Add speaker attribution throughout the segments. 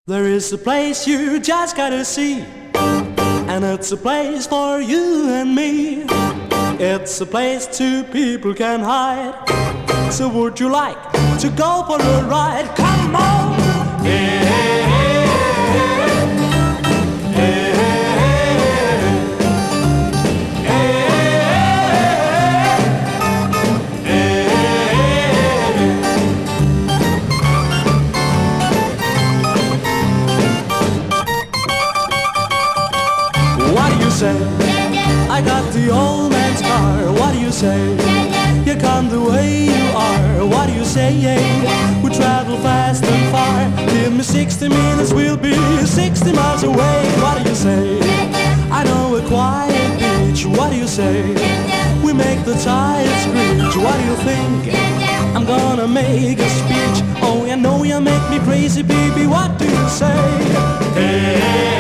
Speaker 1: There is a place you just gotta see, and it's a place for you and me. It's a place two people can hide. So would you like to go for a ride? Come on! Hey, hey, hey, what do you say? I got the old man's car. What do you say? You come the way you are. What do you say? We travel fast and far. Give me 60 minutes, we'll be 60 miles away. What do you say? I know a quiet beach. What do you say? We make the tide screech. What do you think? I'm gonna make a speech. Oh, I know you make me crazy, baby. What do you say? Hey.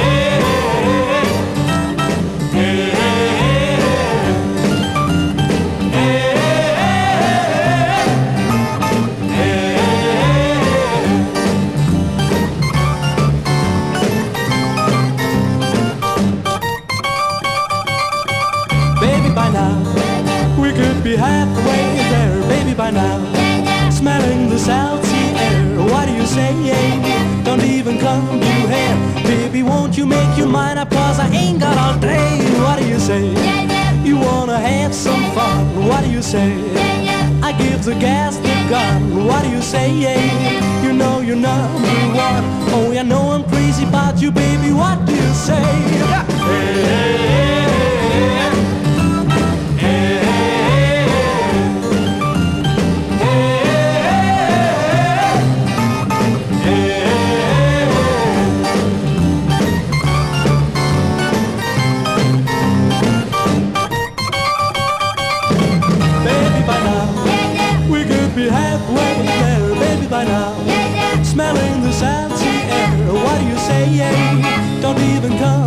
Speaker 1: By now, we could be halfway there, baby, by now. Smelling the South Sea air. What do you say? Don't even come you here. Baby, won't you make your mind up, 'cause I ain't got all day. What do you say? You wanna have some fun. What do you say? I give the gas the gun. What do you say? You know you're number one. Oh, I know I'm crazy about you, baby. What do you say? Hey. Be halfway there, baby, by now. Smelling the South Sea air. What do you say? Don't even come